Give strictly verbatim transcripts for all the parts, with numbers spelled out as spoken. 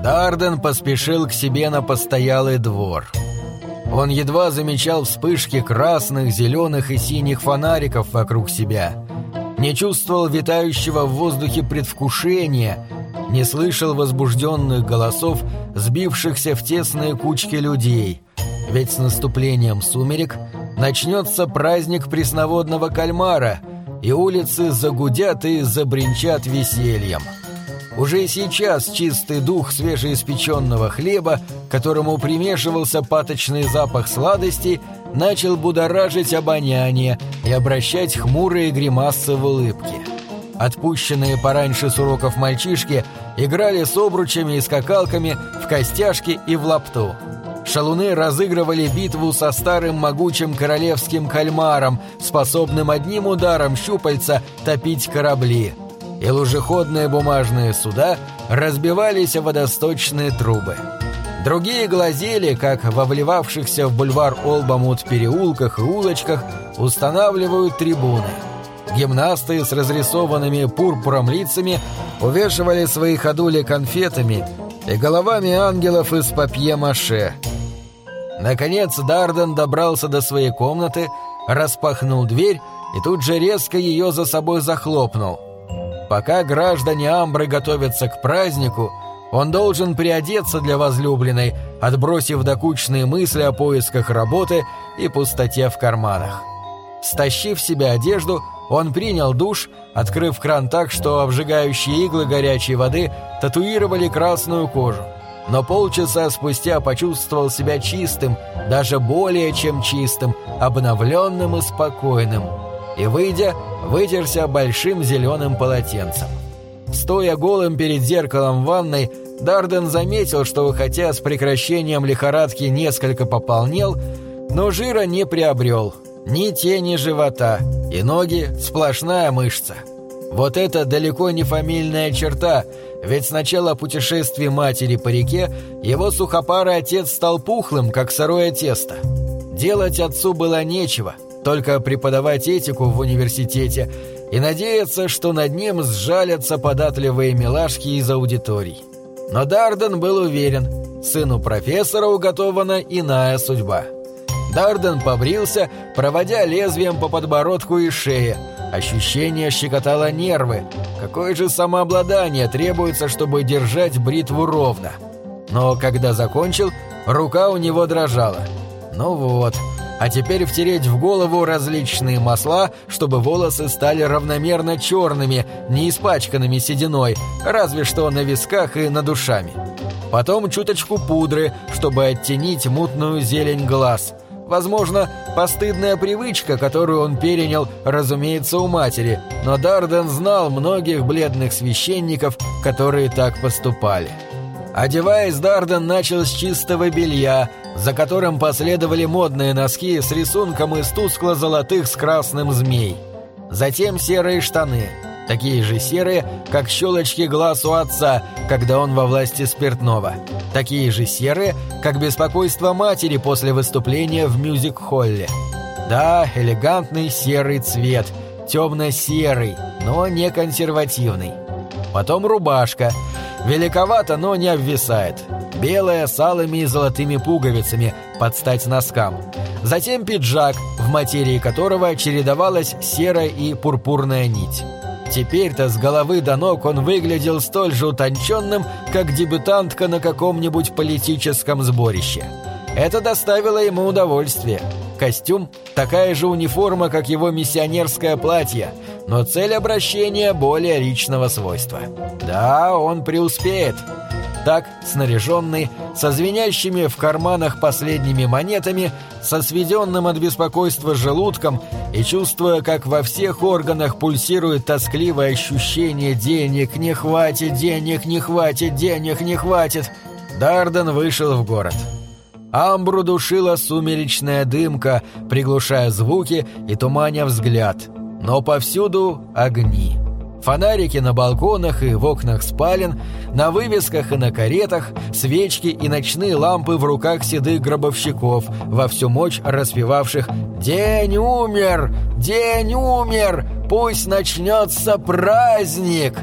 Дарден поспешил к себе на постоялый двор. Он едва замечал вспышки красных, зеленых и синих фонариков вокруг себя, не чувствовал витающего в воздухе предвкушения, не слышал возбужденных голосов, сбившихся в тесные кучки людей, ведь с наступлением сумерек начнется праздник пресноводного кальмара, и улицы загудят и забринчат весельем. Уже сейчас чистый дух свежеиспеченного хлеба, которому примешивался паточный запах сладостей, начал будоражить обоняние и обращать хмурые гримасы в улыбки. Отпущенные пораньше с уроков мальчишки играли с обручами и скакалками в костяшки и в лапту. Шалуны разыгрывали битву со старым могучим королевским кальмаром, способным одним ударом щупальца топить корабли. И лужеходные бумажные суда разбивались о водосточные трубы. Другие глазели, как во вливавшихся в бульвар Олбамут переулках и улочках устанавливают трибуны. Гимнасты с разрисованными пурпуром лицами увешивали свои ходули конфетами и головами ангелов из папье-маше. Наконец Дарден добрался до своей комнаты, распахнул дверь и тут же резко ее за собой захлопнул. Пока граждане Амбры готовятся к празднику, он должен приодеться для возлюбленной, отбросив докучные мысли о поисках работы и пустоте в карманах. Стащив в себя одежду, он принял душ, открыв кран так, что обжигающие иглы горячей воды татуировали красную кожу. Но полчаса спустя почувствовал себя чистым, даже более чем чистым, обновленным и спокойным. И, выйдя, вытерся большим зеленым полотенцем. Стоя голым перед зеркалом в ванной, Дарден заметил, что хотя с прекращением лихорадки несколько пополнел, но жира не приобрел, ни тени живота, и ноги – сплошная мышца. Вот это далеко не фамильная черта, ведь с начала путешествия матери по реке его сухопарый отец стал пухлым, как сырое тесто. Делать отцу было нечего, только преподавать этику в университете и надеяться, что над ним сжалятся податливые милашки из аудиторий. Но Дарден был уверен, сыну профессора уготована иная судьба. Дарден побрился, проводя лезвием по подбородку и шее. Ощущение щекотало нервы. Какое же самообладание требуется, чтобы держать бритву ровно? Но когда закончил, рука у него дрожала. Ну вот, а теперь втереть в голову различные масла, чтобы волосы стали равномерно черными, не испачканными сединой, разве что на висках и над ушами. Потом чуточку пудры, чтобы оттенить мутную зелень глаз. Возможно, постыдная привычка, которую он перенял, разумеется, у матери, но Дарден знал многих бледных священников, которые так поступали. Одеваясь, Дарден начал с чистого белья, за которым последовали модные носки с рисунком из тускло-золотых с красным змей. Затем серые штаны, такие же серые, как щелочки глаз у отца, когда он во власти спиртного. Такие же серые, как беспокойство матери после выступления в мюзик-холле. Да, элегантный серый цвет, темно-серый, но не консервативный. Потом рубашка. Великовато, но не обвисает. Белая с алыми и золотыми пуговицами, под стать носкам. Затем пиджак, в материи которого чередовалась серая и пурпурная нить. Теперь-то с головы до ног он выглядел столь же утонченным, как дебютантка на каком-нибудь политическом сборище. Это доставило ему удовольствие. Костюм – такая же униформа, как его миссионерское платье, но цель обращения более личного свойства. Да, он преуспеет. Так, снаряженный, со звенящими в карманах последними монетами, со сведенным от беспокойства желудком и чувствуя, как во всех органах пульсирует тоскливое ощущение «денег не хватит, денег не хватит, денег не хватит», Дарден вышел в город. Амбру душила сумеречная дымка, приглушая звуки и туманя взгляд. Но повсюду огни. Фонарики на балконах и в окнах спален, на вывесках и на каретах, свечки и ночные лампы в руках седых гробовщиков, во всю мощь распевавших «День умер! День умер! Пусть начнется праздник!»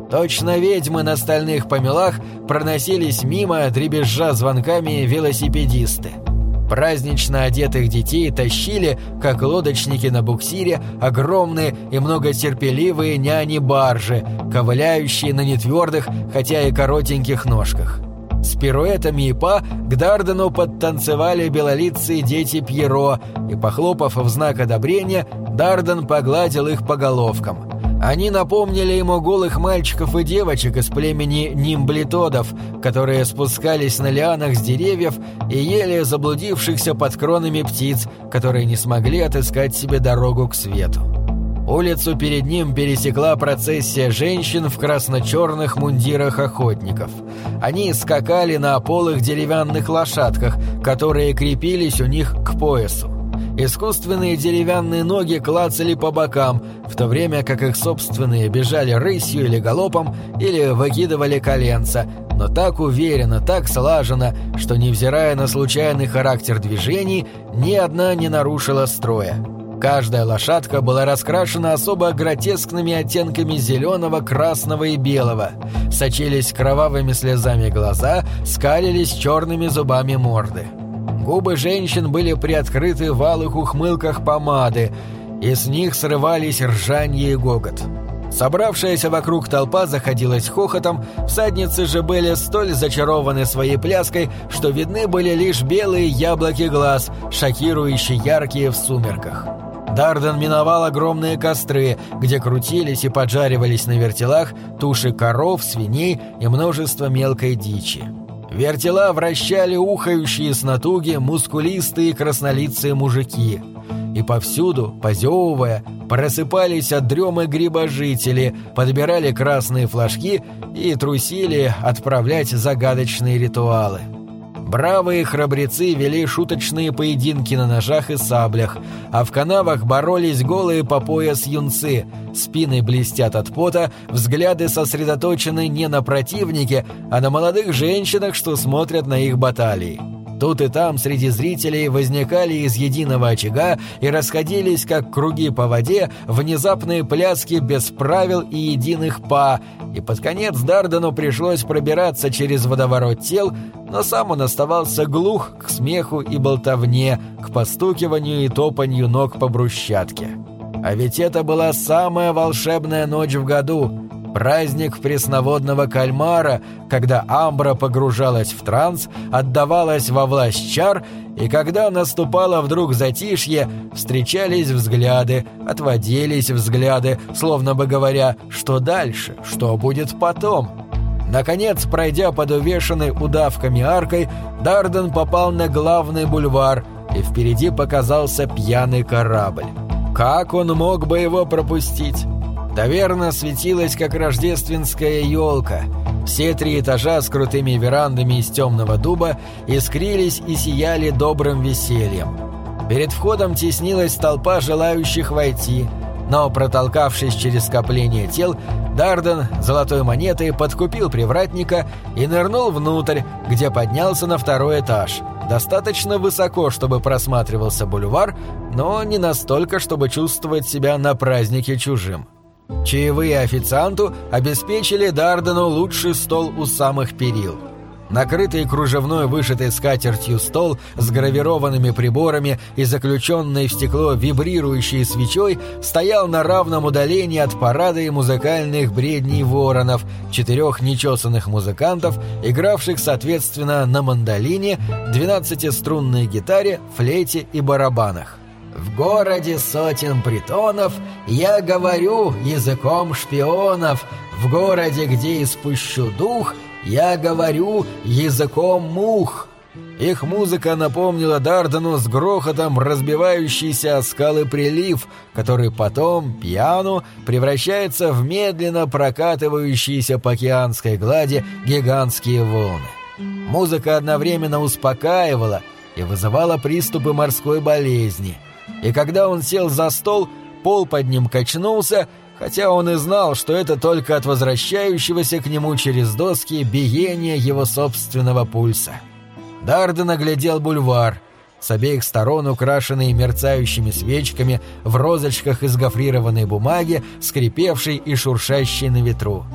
Точно ведьмы на стальных помелах проносились мимо, дребезжа звонками, велосипедисты. Празднично одетых детей тащили, как лодочники на буксире, огромные и многотерпеливые няни-баржи, ковыляющие на нетвердых, хотя и коротеньких ножках. С пируэтами и па к Дардену подтанцевали белолицые дети Пьеро, и, похлопав в знак одобрения, Дарден погладил их по головкам. Они напомнили ему голых мальчиков и девочек из племени нимблитодов, которые спускались на лианах с деревьев и ели заблудившихся под кронами птиц, которые не смогли отыскать себе дорогу к свету. Улицу перед ним пересекла процессия женщин в красно-черных мундирах охотников. Они скакали на полых деревянных лошадках, которые крепились у них к поясу. Искусственные деревянные ноги клацали по бокам, в то время как их собственные бежали рысью или галопом, или выкидывали коленца, но так уверенно, так слаженно, что, невзирая на случайный характер движений, ни одна не нарушила строя. Каждая лошадка была раскрашена особо гротескными оттенками зеленого, красного и белого. Сочились кровавыми слезами глаза, скалились черными зубами морды. Губы женщин были приоткрыты в алых ухмылках помады, и с них срывались ржанье и гогот. Собравшаяся вокруг толпа заходилась хохотом, всадницы же были столь зачарованы своей пляской, что видны были лишь белые яблоки глаз, шокирующие яркие в сумерках. Дарден миновал огромные костры, где крутились и поджаривались на вертелах туши коров, свиней и множество мелкой дичи. Вертела вращали ухающие с натуги мускулистые краснолицые мужики. И повсюду, позевывая, просыпались от дремы грибожители, подбирали красные флажки и трусили отправлять загадочные ритуалы. Бравые храбрецы вели шуточные поединки на ножах и саблях, а в канавах боролись голые по пояс юнцы, спины блестят от пота, взгляды сосредоточены не на противнике, а на молодых женщинах, что смотрят на их баталии. Тут и там среди зрителей возникали из единого очага и расходились, как круги по воде, внезапные пляски без правил и единых па, и под конец Дардену пришлось пробираться через водоворот тел, но сам он оставался глух к смеху и болтовне, к постукиванию и топанью ног по брусчатке. А ведь это была самая волшебная ночь в году, праздник пресноводного кальмара, когда амбра погружалась в транс, отдавалась во власть чар, и когда наступало вдруг затишье, встречались взгляды, отводились взгляды, словно бы говоря, что дальше, что будет потом. Наконец, пройдя под увешанной удавками аркой, Дарден попал на главный бульвар, и впереди показался пьяный корабль. Как он мог бы его пропустить? Таверна светилась, как рождественская елка. Все три этажа с крутыми верандами из темного дуба искрились и сияли добрым весельем. Перед входом теснилась толпа желающих войти, но, протолкавшись через скопление тел, Дарден золотой монетой подкупил привратника и нырнул внутрь, где поднялся на второй этаж. Достаточно высоко, чтобы просматривался бульвар, но не настолько, чтобы чувствовать себя на празднике чужим. Чаевые официанту обеспечили Дардену лучший стол у самых перил. Накрытый кружевной вышитой скатертью стол с гравированными приборами и заключенной в стекло вибрирующей свечой стоял на равном удалении от парада и музыкальных бредней воронов, четырех нечесанных музыкантов, игравших соответственно на мандолине, двенадцатиструнной гитаре, флейте и барабанах. В городе сотен притонов я говорю языком шпионов, в городе, где испущу дух, я говорю языком мух. Их музыка напомнила Дардену с грохотом разбивающийся о скалы прилив, который потом, пьяну, превращается в медленно прокатывающиеся по океанской глади гигантские волны. Музыка одновременно успокаивала и вызывала приступы морской болезни. И когда он сел за стол, пол под ним качнулся, хотя он и знал, что это только от возвращающегося к нему через доски биения его собственного пульса. Дарден оглядел бульвар, с обеих сторон украшенный мерцающими свечками в розочках из гофрированной бумаги, скрипевшей и шуршащей на ветру.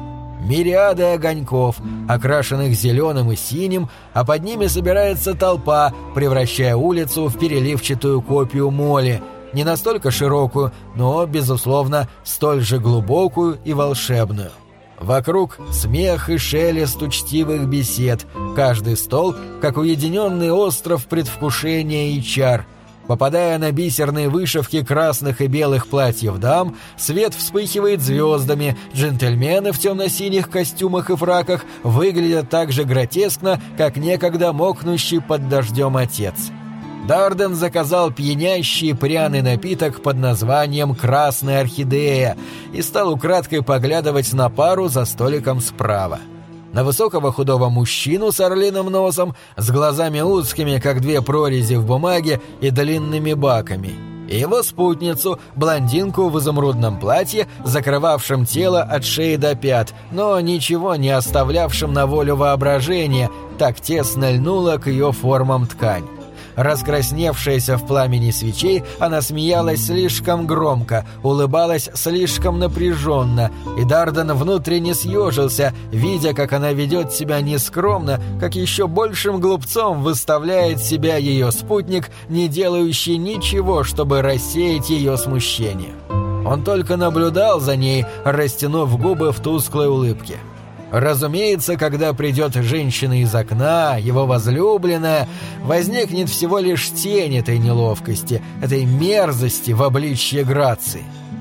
Мириады огоньков, окрашенных зеленым и синим, а под ними собирается толпа, превращая улицу в переливчатую копию моли, не настолько широкую, но, безусловно, столь же глубокую и волшебную. Вокруг смех и шелест учтивых бесед, каждый стол как уединенный остров предвкушения и чар. Попадая на бисерные вышивки красных и белых платьев дам, свет вспыхивает звездами, джентльмены в темно-синих костюмах и фраках выглядят так же гротескно, как некогда мокнущий под дождем отец. Дарден заказал пьянящий пряный напиток под названием «Красная орхидея» и стал украдкой поглядывать на пару за столиком справа. На высокого худого мужчину с орлиным носом, с глазами узкими, как две прорези в бумаге, и длинными баками. И его спутницу, блондинку в изумрудном платье, закрывавшем тело от шеи до пят, но ничего не оставлявшем на волю воображения, так тесно льнула к ее формам ткань. Раскрасневшаяся в пламени свечей, она смеялась слишком громко, улыбалась слишком напряженно, и Дарден внутренне съежился, видя, как она ведет себя нескромно, как еще большим глупцом выставляет себя ее спутник, не делающий ничего, чтобы рассеять ее смущение. Он только наблюдал за ней, растянув губы в тусклой улыбке. Разумеется, когда придет женщина из окна, его возлюбленная, возникнет всего лишь тень этой неловкости, этой мерзости в обличье грации.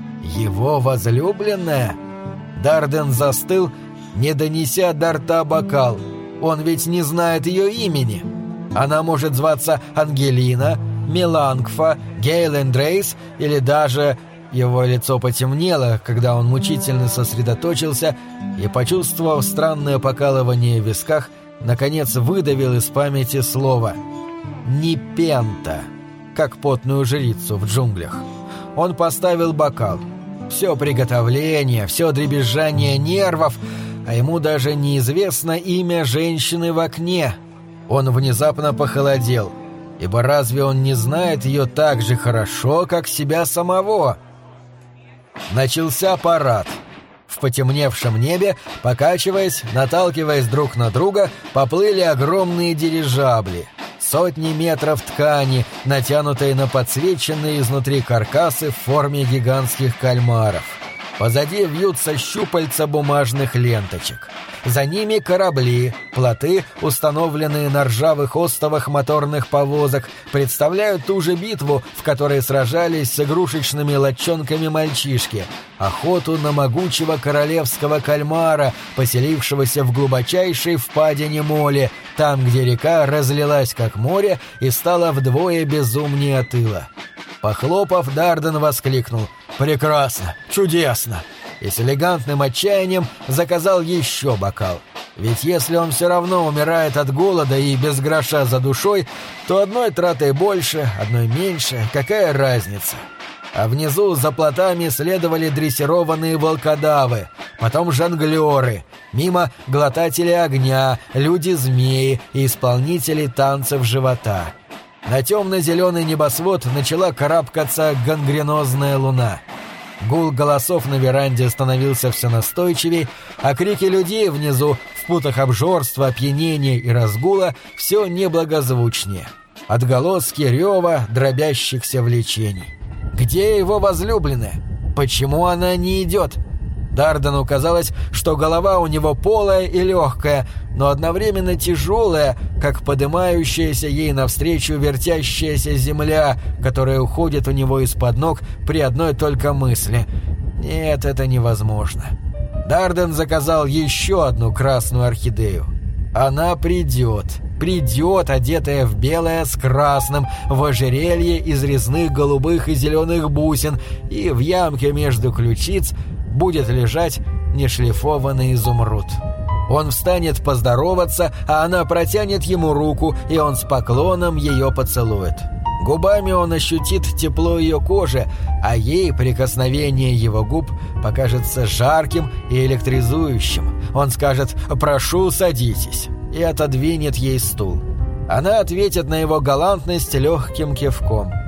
Его возлюбленная? Дарден застыл, не донеся до рта бокал. Он ведь не знает ее имени. Она может зваться Ангелина, Меланкфа, Гейлен Дрейс или даже... Его лицо потемнело, когда он мучительно сосредоточился и, почувствовав странное покалывание в висках, наконец выдавил из памяти слово «Непента», как потную жрицу в джунглях. Он поставил бокал. Все приготовление, все дребезжание нервов, а ему даже неизвестно имя женщины в окне. Он внезапно похолодел, ибо разве он не знает ее так же хорошо, как себя самого? Начался парад. В потемневшем небе, покачиваясь, наталкиваясь друг на друга, поплыли огромные дирижабли. Сотни метров ткани, натянутые на подсвеченные изнутри каркасы в форме гигантских кальмаров. Позади вьются щупальца бумажных ленточек. За ними корабли, плоты, установленные на ржавых остовах моторных повозок, представляют ту же битву, в которой сражались с игрушечными лодчонками мальчишки, охоту на могучего королевского кальмара, поселившегося в глубочайшей впадине моли, там, где река разлилась как море и стала вдвое безумнее тыла. Похлопав, Дарден воскликнул: «Прекрасно! Чудесно!» и с элегантным отчаянием заказал еще бокал. Ведь если он все равно умирает от голода и без гроша за душой, то одной тратой больше, одной меньше, какая разница? А внизу за плотами следовали дрессированные волкодавы, потом жонглеры, мимо глотатели огня, люди-змеи и исполнители танцев живота. На темно-зеленый небосвод начала карабкаться гангренозная луна. Гул голосов на веранде становился все настойчивей, а крики людей внизу, в путах обжорства, опьянения и разгула, все неблагозвучнее. Отголоски рева дробящихся влечений. Где его возлюбленная? Почему она не идет? Дардену казалось, что голова у него полая и легкая, но одновременно тяжелая, как подымающаяся ей навстречу вертящаяся земля, которая уходит у него из-под ног при одной только мысли. Нет, это невозможно. Дарден заказал еще одну красную орхидею. Она придет, придет, одетая в белое с красным, в ожерелье из резных голубых и зеленых бусин, и в ямке между ключиц будет лежать нешлифованный изумруд. Он встанет поздороваться, а она протянет ему руку, и он с поклоном ее поцелует. Губами он ощутит тепло ее кожи, а ей прикосновение его губ покажется жарким и электризующим. Он скажет «Прошу, садитесь» и отодвинет ей стул. Она ответит на его галантность легким кивком.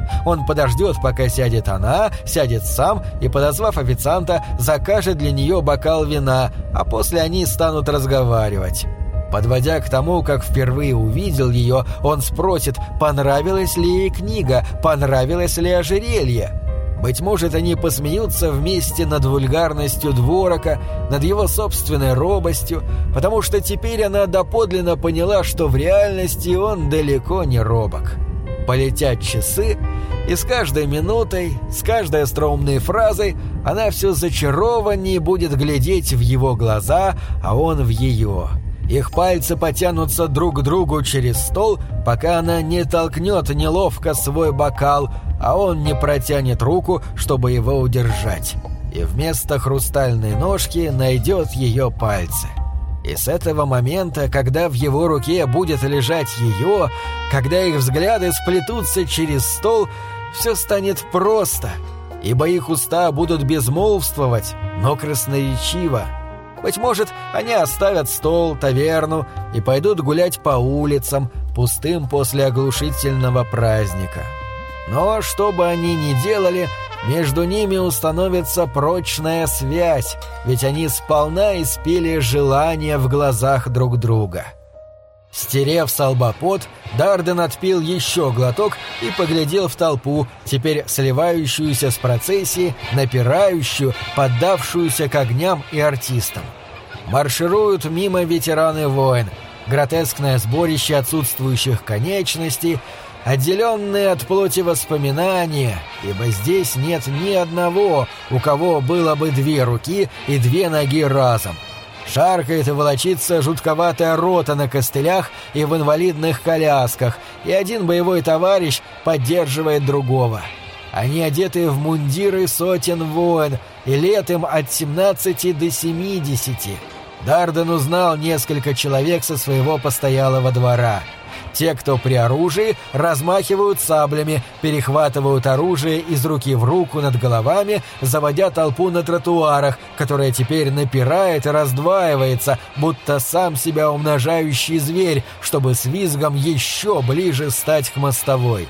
Он подождет, пока сядет она, сядет сам и, подозвав официанта, закажет для нее бокал вина, а после они станут разговаривать. Подводя к тому, как впервые увидел ее, он спросит, понравилась ли ей книга, понравилось ли ожерелье. Быть может, они посмеются вместе над вульгарностью Дворока, над его собственной робостью, потому что теперь она доподлинно поняла, что в реальности он далеко не робок. Полетят часы, и с каждой минутой, с каждой остроумной фразой она все зачарованнее будет глядеть в его глаза, а он в ее. Их пальцы потянутся друг к другу через стол, пока она не толкнет неловко свой бокал, а он не протянет руку, чтобы его удержать. И вместо хрустальной ножки найдет ее пальцы. И с этого момента, когда в его руке будет лежать ее, когда их взгляды сплетутся через стол, все станет просто, ибо их уста будут безмолвствовать, но красноречиво. Быть может, они оставят стол, таверну и пойдут гулять по улицам, пустым после оглушительного праздника. Но что бы они ни делали, между ними установится прочная связь, ведь они сполна испили желание в глазах друг друга. Стерев со лба пот, Дарден отпил еще глоток и поглядел в толпу, теперь сливающуюся с процессией, напирающую, поддавшуюся к огням и артистам. Маршируют мимо ветераны войн, гротескное сборище отсутствующих конечностей, отделенные от плоти воспоминания, ибо здесь нет ни одного, у кого было бы две руки и две ноги разом. Шаркает и волочится жутковатая рота на костылях и в инвалидных колясках, и один боевой товарищ поддерживает другого. Они одеты в мундиры сотен войн, и лет им от семнадцати до семидесяти. Дарден узнал несколько человек со своего постоялого двора. Те, кто при оружии, размахивают саблями, перехватывают оружие из руки в руку над головами, заводя толпу на тротуарах, которая теперь напирает и раздваивается, будто сам себя умножающий зверь, чтобы с визгом еще ближе стать к мостовой.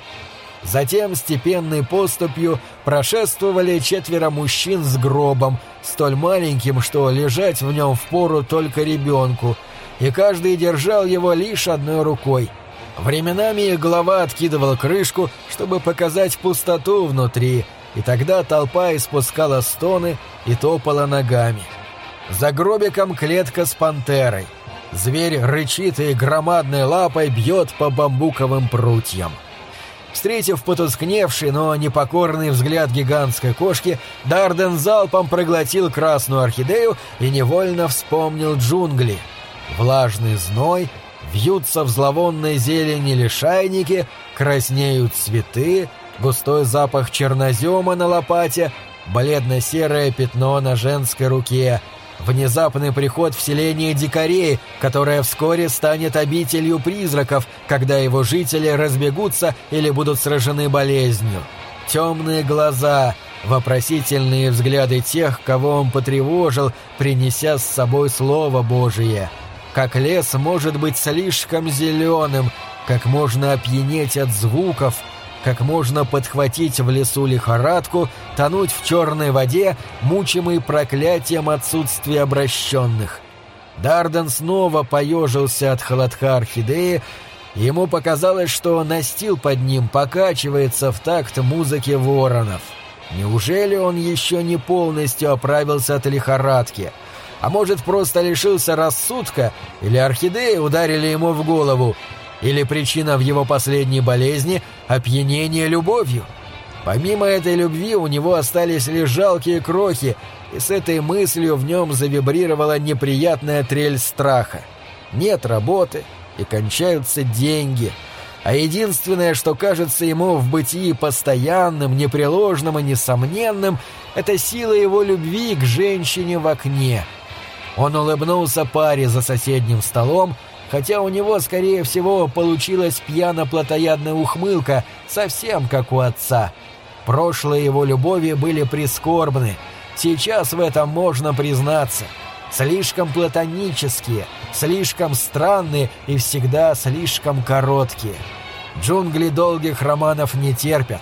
Затем степенной поступью прошествовали четверо мужчин с гробом, столь маленьким, что лежать в нем впору только ребенку, и каждый держал его лишь одной рукой. Временами их голова откидывала крышку, чтобы показать пустоту внутри, и тогда толпа испускала стоны и топала ногами. За гробиком клетка с пантерой. Зверь рычит и громадной лапой бьет по бамбуковым прутьям. Встретив потускневший, но непокорный взгляд гигантской кошки, Дарден залпом проглотил красную орхидею и невольно вспомнил джунгли. Влажный зной, вьются в зловонной зелени лишайники, краснеют цветы, густой запах чернозема на лопате, бледно-серое пятно на женской руке, внезапный приход в селение дикарей, которое вскоре станет обителью призраков, когда его жители разбегутся или будут сражены болезнью. Темные глаза, вопросительные взгляды тех, кого он потревожил, принеся с собой Слово Божие. Как лес может быть слишком зеленым, как можно опьянеть от звуков, как можно подхватить в лесу лихорадку, тонуть в черной воде, мучимый проклятием отсутствия обращенных. Дарден снова поежился от холодка орхидеи, и ему показалось, что настил под ним покачивается в такт музыки воронов. Неужели он еще не полностью оправился от лихорадки? А может, просто лишился рассудка, или орхидеи ударили ему в голову, или причина в его последней болезни — опьянение любовью? Помимо этой любви у него остались лишь жалкие крохи, и с этой мыслью в нем завибрировала неприятная трель страха. Нет работы, и кончаются деньги, а единственное, что кажется ему в бытии постоянным, непреложным и несомненным, это сила его любви к женщине в окне. Он улыбнулся паре за соседним столом, хотя у него, скорее всего, получилась пьяно-плотоядная ухмылка, совсем как у отца. Прошлые его любови были прискорбны, сейчас в этом можно признаться. Слишком платонические, слишком странные и всегда слишком короткие. Джунгли долгих романов не терпят.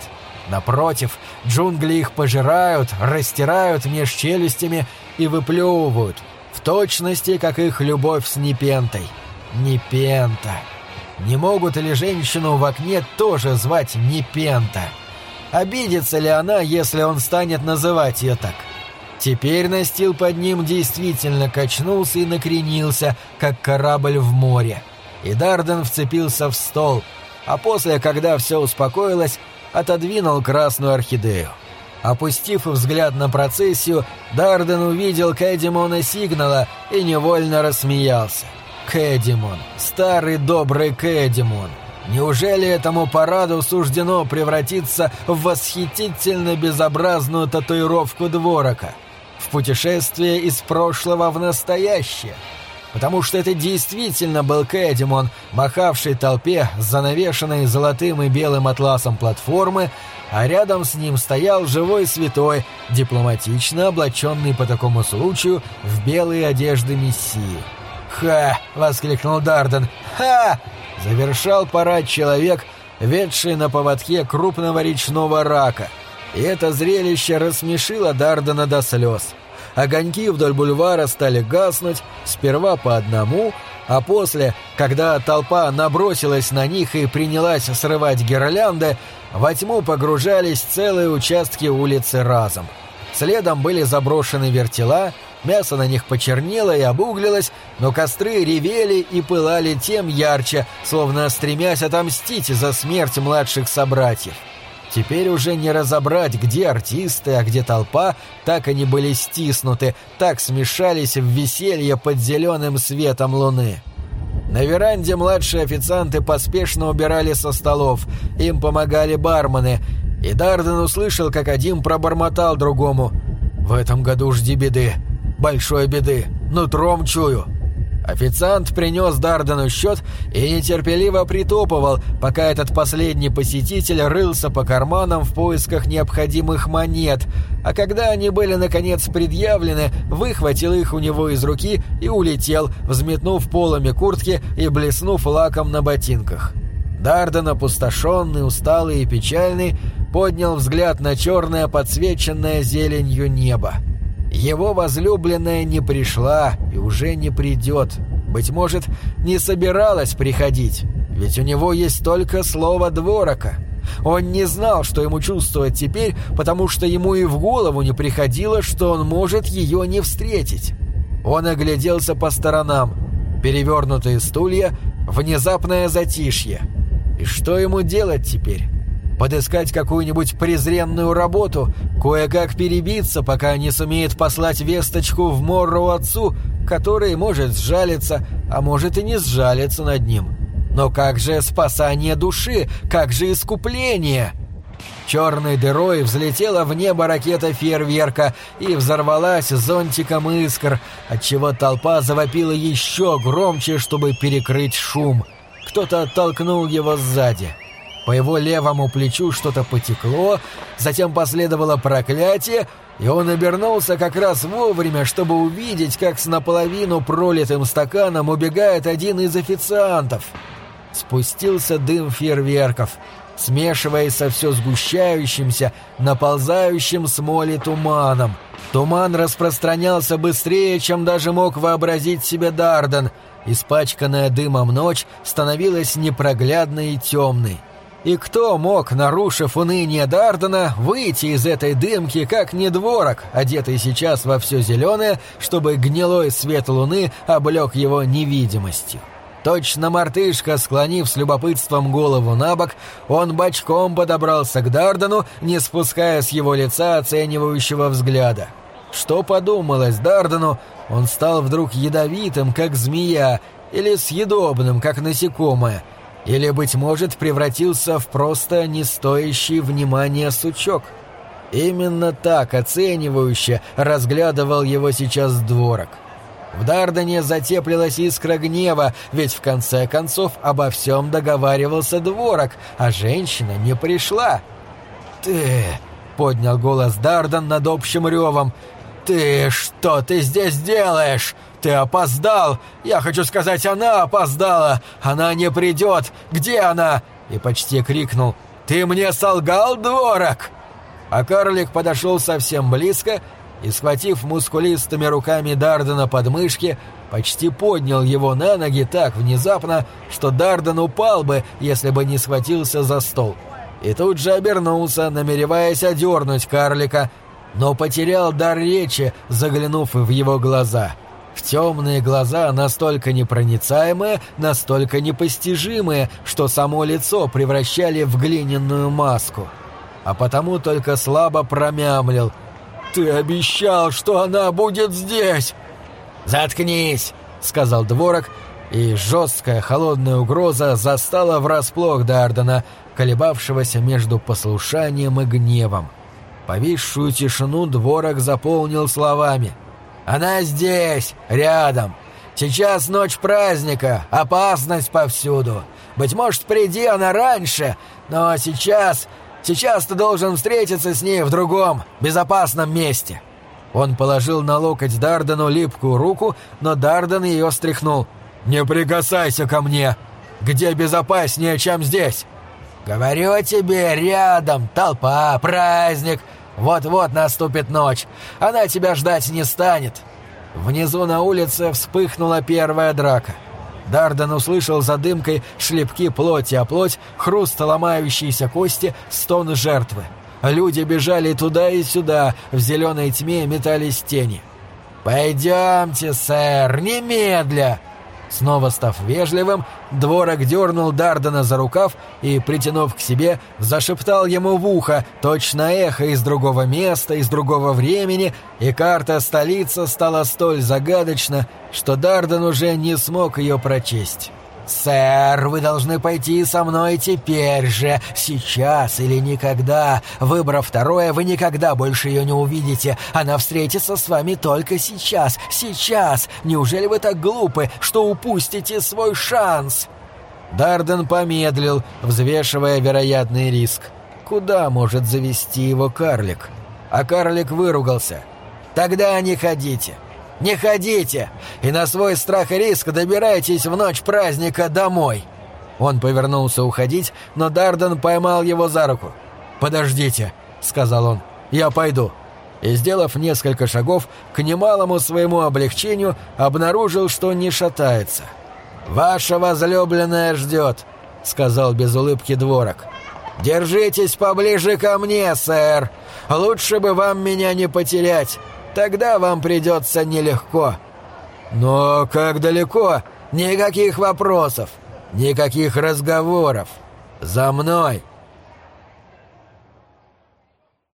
Напротив, джунгли их пожирают, растирают меж челюстями и выплевывают, в точности, как их любовь с Непентой. Непента. Не могут ли женщину в окне тоже звать Непента? Обидится ли она, если он станет называть ее так? Теперь настил под ним действительно качнулся и накренился, как корабль в море. И Дарден вцепился в стол, а после, когда все успокоилось, отодвинул красную орхидею. Опустив взгляд на процессию, Дарден увидел Кэдимона Сигнала и невольно рассмеялся. Кэдимон, старый добрый Кэдимон. Неужели этому параду суждено превратиться в восхитительно безобразную татуировку Дворока? В путешествие из прошлого в настоящее? Потому что это действительно был Кэдимон, махавший толпе с занавешенной золотым и белым атласом платформы, а рядом с ним стоял живой святой, дипломатично облаченный по такому случаю в белые одежды мессии. «Ха!» — воскликнул Дарден. «Ха!» — завершал парад человек, ведший на поводке крупного речного рака. И это зрелище рассмешило Дардена до слез. Огоньки вдоль бульвара стали гаснуть, сперва по одному, а после, когда толпа набросилась на них и принялась срывать гирлянды, во тьму погружались целые участки улицы разом. Следом были заброшены вертела, мясо на них почернело и обуглилось, но костры ревели и пылали тем ярче, словно стремясь отомстить за смерть младших собратьев. Теперь уже не разобрать, где артисты, а где толпа, так они были стиснуты, так смешались в веселье под зеленым светом луны. На веранде младшие официанты поспешно убирали со столов, им помогали бармены, и Дарден услышал, как один пробормотал другому: «В этом году жди беды, большой беды, нутром чую». Официант принес Дардену счет и нетерпеливо притопывал, пока этот последний посетитель рылся по карманам в поисках необходимых монет, а когда они были наконец предъявлены, выхватил их у него из руки и улетел, взметнув полами куртки и блеснув лаком на ботинках. Дарден, опустошенный, усталый и печальный, поднял взгляд на черное, подсвеченное зеленью небо. Его возлюбленная не пришла и уже не придет. Быть может, не собиралась приходить, ведь у него есть только слово Дворока. Он не знал, что ему чувствовать теперь, потому что ему и в голову не приходило, что он может ее не встретить. Он огляделся по сторонам. Перевернутые стулья, внезапное затишье. И что ему делать теперь? Подыскать какую-нибудь презренную работу, кое-как перебиться, пока не сумеет послать весточку в Морроу отцу, который может сжалиться, а может и не сжалиться над ним. Но как же спасание души? Как же искупление? Черной дырой взлетела в небо ракета фейерверка и взорвалась зонтиком искр, отчего толпа завопила еще громче, чтобы перекрыть шум. Кто-то оттолкнул его сзади. По его левому плечу что-то потекло, затем последовало проклятие, и он обернулся как раз вовремя, чтобы увидеть, как с наполовину пролитым стаканом убегает один из официантов. Спустился дым фейерверков, смешиваясь со все сгущающимся, наползающим с моли туманом. Туман распространялся быстрее, чем даже мог вообразить себе Дарден. Испачканная дымом ночь становилась непроглядной и темной. И кто мог, нарушив уныние Дардена, выйти из этой дымки, как не Дворок, одетый сейчас во все зеленое, чтобы гнилой свет луны облег его невидимостью? Точно мартышка, склонив с любопытством голову на бок, он бочком подобрался к Дардену, не спуская с его лица оценивающего взгляда. Что подумалось Дардену, он стал вдруг ядовитым, как змея, или съедобным, как насекомое, или, быть может, превратился в просто не стоящий внимания сучок. Именно так оценивающе разглядывал его сейчас Дворок. В Дардене затеплилась искра гнева, ведь в конце концов обо всем договаривался Дворок, а женщина не пришла. «Ты...» — поднял голос Дарден над общим ревом. «Ты... что ты здесь делаешь? Ты опоздал! Я хочу сказать, она опоздала! Она не придет! Где она?» И почти крикнул: Ты мне солгал, Дворак?» А карлик подошел совсем близко и, схватив мускулистыми руками Дардена под мышки, почти поднял его на ноги так внезапно, что Дарден упал бы, если бы не схватился за стол. И тут же обернулся, намереваясь одернуть карлика, но потерял дар речи, заглянув в его глаза. В темные глаза, настолько непроницаемые, настолько непостижимые, что само лицо превращали в глиняную маску. А потому только слабо промямлил: «Ты обещал, что она будет здесь!» «Заткнись!» — сказал Дворак, и жесткая холодная угроза застала врасплох Дардена, колебавшегося между послушанием и гневом. Повисшую тишину Дворак заполнил словами: «Она здесь, рядом. Сейчас ночь праздника, опасность повсюду. Быть может, приди она раньше, но сейчас... Сейчас ты должен встретиться с ней в другом, безопасном месте». Он положил на локоть Дардену липкую руку, но Дарден ее стряхнул. «Не прикасайся ко мне! Где безопаснее, чем здесь?» «Говорю тебе, рядом, толпа, праздник. Вот-вот наступит ночь. Она тебя ждать не станет». Внизу на улице вспыхнула первая драка. Дарден услышал за дымкой шлепки плоти о плоть, хруст ломающейся кости, стон жертвы. Люди бежали туда и сюда, в зеленой тьме метались тени. «Пойдемте, сэр, немедля!» Снова став вежливым, Дворак дернул Дардена за рукав и, притянув к себе, зашептал ему в ухо, точно эхо из другого места, из другого времени, и карта столицы стала столь загадочна, что Дарден уже не смог ее прочесть. «Сэр, вы должны пойти со мной теперь же, сейчас или никогда. Выбрав второе, вы никогда больше ее не увидите. Она встретится с вами только сейчас, сейчас. Неужели вы так глупы, что упустите свой шанс?» Дарден помедлил, взвешивая вероятный риск. Куда может завести его карлик? А карлик выругался. «Тогда не ходите. Не ходите, и на свой страх и риск добирайтесь в ночь праздника домой». Он повернулся уходить, но Дарден поймал его за руку. «Подождите», — сказал он, — «я пойду». И, сделав несколько шагов, к немалому своему облегчению обнаружил, что не шатается. «Ваша возлюбленная ждет», — сказал без улыбки Дворак. «Держитесь поближе ко мне, сэр. Лучше бы вам меня не потерять. Тогда вам придется нелегко». «Но как далеко?» «Никаких вопросов, никаких разговоров. За мной!»